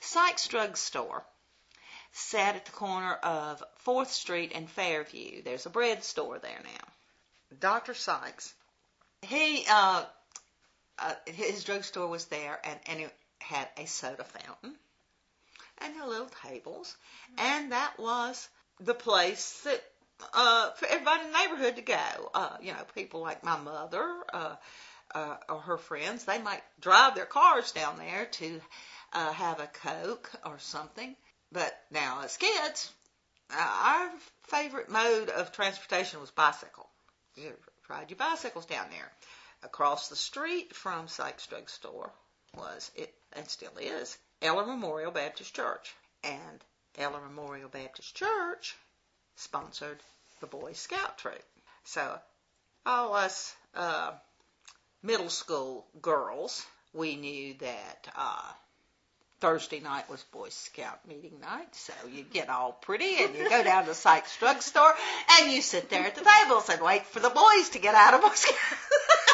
Sykes Drug Store sat at the corner of 4th Street and Fairview. There's a bread store there now. Dr. Sykes, his drugstore was there, and it had a soda fountain and the little tables, and that was the place that for everybody in the neighborhood to go. People like my mother or her friends, they might drive their cars down there to have a Coke or something. But now, as kids, our favorite mode of transportation was bicycle. You ride your bicycles down there. Across the street from Sykes Drug Store was, and still is, Eller Memorial Baptist Church. And Eller Memorial Baptist Church sponsored the Boy Scout troop. So all us middle school girls, we knew that Thursday night was Boy Scout meeting night, so you get all pretty and you go down to Sykes Drug Store and you sit there at the tables and wait for the boys to get out of Boy Scout.